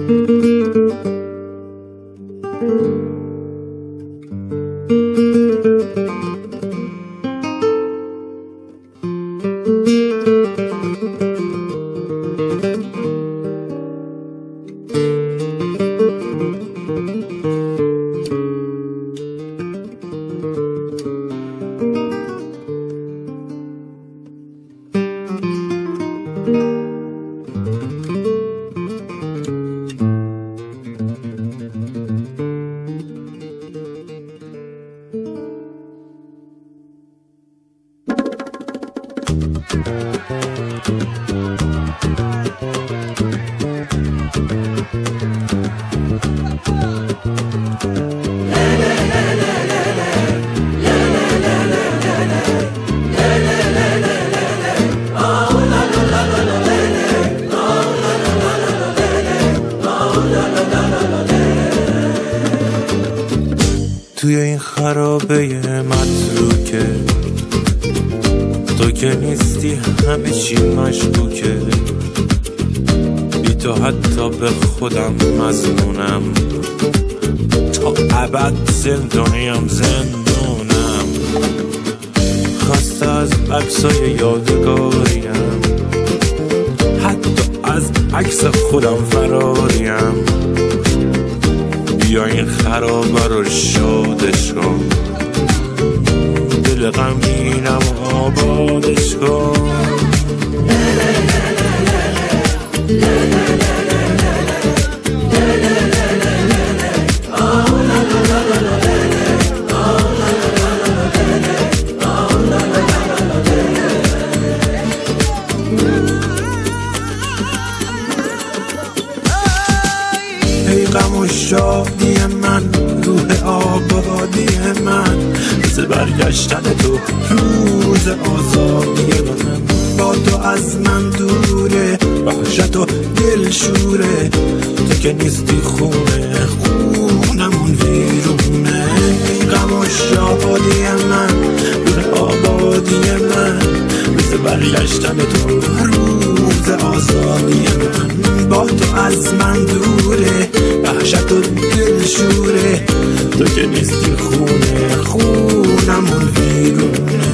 توی این خرابه متروکه تو که نیستی همه چی مشکوکه، بی تو حتی به خودم مظنونم، تا ابد زندانیم زندونم، خسته از عکسای یادگاریم، حتی از عکس خودم فراریم، بیا این خرابه رو شادش کن، دل غمگینم آبادش کن. ای غم و شادی من، روح آبادی من، روز برگشتن تو، روز آزادی من، با تو از من دوره، وحشت و دل شوره، تو که نیستی خونه خونمون ویرونه. ای غم و شادی من، روح آبادی من، روز برگشتن تو، روز آزادی من، با تو از من دوره، وحشت و دل شوره، تو که نیستی خونه خونمون ویرونه.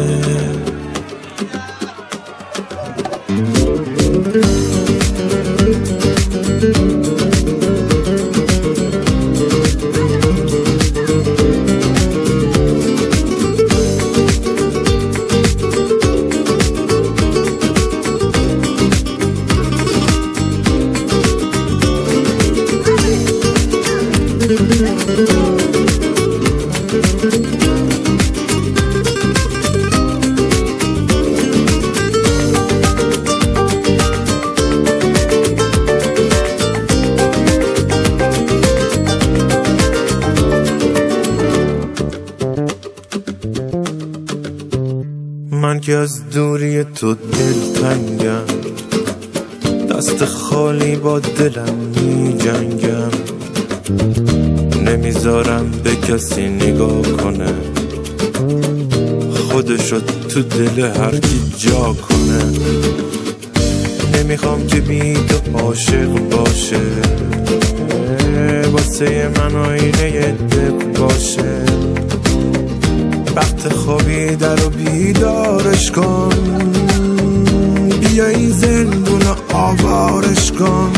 من که از دوری تو دلتنگم، دست خالی با دلم می جنگم، نمیذارم به کسی نگاه کنه، خودشو تو دل هر کی جا کنه، نمیخوام که بی تو عاشق باشه، واسه من آینه دل باشه، وقت خوابیده رو بیدارش کن، بیا این زندون رو آوارش کن.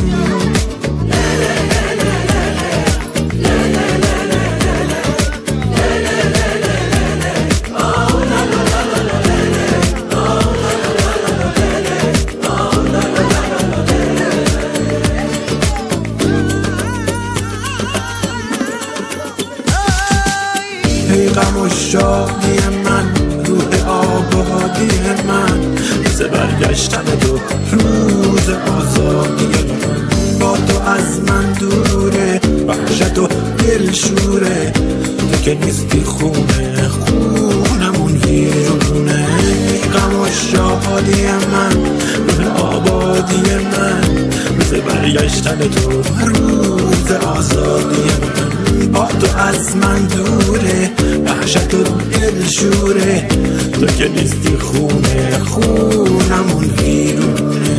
ای غم و شادی من، روح آبادی من، روز برگشتن تو، روز آزادی من، با تو از من دوره، وحشت و دل شوره، تو که نیستی خونه خونمون ویرونه. ای غم و شادی من، روح آبادی من، روز برگشتن تو، روز آزادی من، با تو از من دوره، وحشت و دل شوره، تو که نیستی خونه خونمون ویرونه.